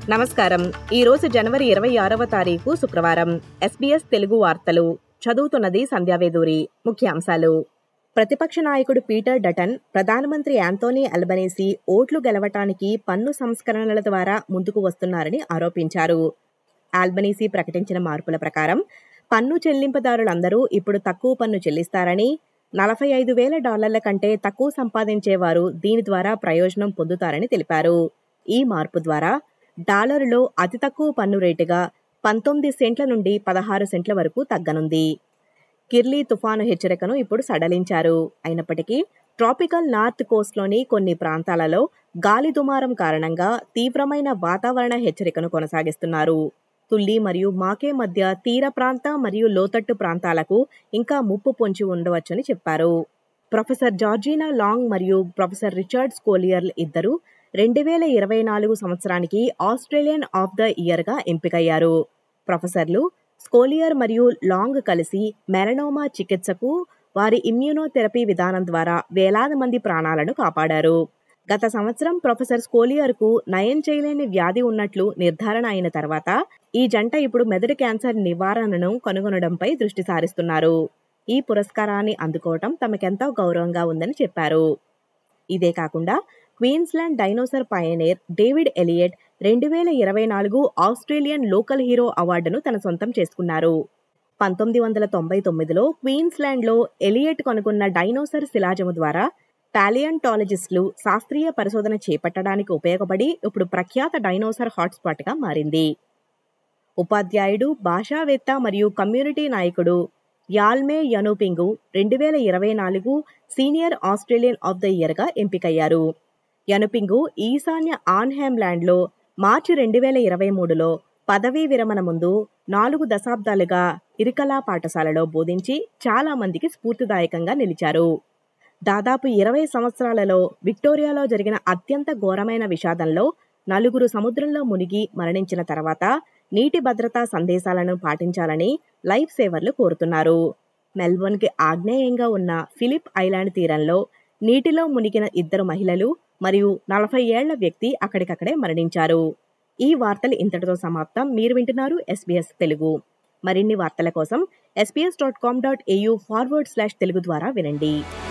నమస్కారం. ఈరోజు జనవరి 26వ తారీఖు శుక్రవారం. SBS తెలుగు వార్తలు చదువుతున్నది సంధ్యావేదూరి. ముఖ్యాంశాలు. ప్రతిపక్ష నాయకుడు పీటర్ డటన్ ప్రధానమంత్రి యాంథోనీ అల్బనీసీ ఓట్లు గెలవటానికి పన్ను సంస్కరణల ద్వారా ముందుకు వస్తున్నారని ఆరోపించారు. అల్బనీసీ ప్రకటించిన మార్పుల ప్రకారం పన్ను చెల్లింపుదారులందరూ ఇప్పుడు తక్కువ పన్ను చెల్లిస్తారని, $45,000 కంటే తక్కువ సంపాదించేవారు దీని ద్వారా ప్రయోజనం పొందుతారని తెలిపారు. ఈ మార్పు ద్వారా డాలరులో అతి తక్కువ పన్ను రేటుగా 19 సెంట్ల నుండి 16 సెంట్ల వరకు తగ్గనుంది. కిర్లీ తుఫాను హెచ్చరికను ఇప్పుడు సడలించారు. అయినప్పటికీ ట్రాపికల్ నార్త్ కోస్ట్లోని కొన్ని ప్రాంతాలలో గాలి దుమారం కారణంగా తీవ్రమైన వాతావరణ హెచ్చరికను కొనసాగిస్తున్నారు. తుల్లి మరియు మాకే మధ్య తీర ప్రాంత మరియు లోతట్టు ప్రాంతాలకు ఇంకా ముప్పు పొంచి ఉండవచ్చని చెప్పారు. ప్రొఫెసర్ జార్జినా లాంగ్ మరియు ప్రొఫెసర్ రిచర్డ్ స్కోలియర్ ఇద్దరు 2024 సంవత్సరానికి ఆస్ట్రేలియన్ ఆఫ్ ద ఇయర్గా ఎంపికయ్యారు. ప్రొఫెసర్లు స్కోలియర్ మరియు లాంగ్ కలిసి మెలనోమా చికిత్సకు వారి ఇమ్యూనోథెరపీ విధానం ద్వారా వేలాది మంది ప్రాణాలను కాపాడారు. గత సంవత్సరం ప్రొఫెసర్ స్కోలియర్కు నయం చేయలేని వ్యాధి ఉన్నట్లు నిర్ధారణ అయిన తర్వాత ఈ జంట ఇప్పుడు మెదడు క్యాన్సర్ నివారణను కనుగొనడంపై దృష్టి సారిస్తున్నారు. ఈ పురస్కారాన్ని అందుకోవటం తమకెంతో గౌరవంగా ఉందని చెప్పారు. ఇదే కాకుండా Queensland dinosaur pioneer David Elliott 2024 Australian local hero అవార్డును తన సొంతం చేసుకున్నారు. 1999లో క్వీన్స్లాండ్లో ఎలియట్ కనుగొన్న డైనోసార్ శిలాజము ద్వారా పాలియంటాలజిస్టులు శాస్త్రీయ పరిశోధన చేపట్టడానికి ఉపయోగపడి ఇప్పుడు ప్రఖ్యాత డైనోసార్ హాట్స్పాట్గా మారింది. ఉపాధ్యాయుడు, భాషావేత్త మరియు కమ్యూనిటీ నాయకుడు Yalmay Yunupingu 2024 senior Australian of the ఇయర్గా ఎంపికయ్యారు. యనుపింగు ఈశాన్య ఆన్హెమ్లాండ్లో మార్చి 2023లో పదవీ విరమణ ముందు 4 దశాబ్దాలుగా ఇరికలా పాఠశాలలో బోధించి చాలా మందికి స్ఫూర్తిదాయకంగా నిలిచారు. దాదాపు 20 సంవత్సరాలలో విక్టోరియాలో జరిగిన అత్యంత ఘోరమైన విషాదంలో 4 సముద్రంలో మునిగి మరణించిన తర్వాత నీటి భద్రతా సందేశాలను పాటించాలని లైఫ్ సేవర్లు కోరుతున్నారు. మెల్బోర్న్కి ఆగ్నేయంగా ఉన్న ఫిలిప్ ఐలాండ్ తీరంలో నీటిలో మునిగిన 2 మహిళలు మరియు 40 ఏళ్ల వ్యక్తి అక్కడికక్కడే మరణించారు. ఈ వార్తలు ఇంతటితో సమాప్తం. మీరు వింటున్నారు SBS తెలుగు. మరిన్ని వార్తల కోసం sbs.com.au/తెలుగు ద్వారా వినండి.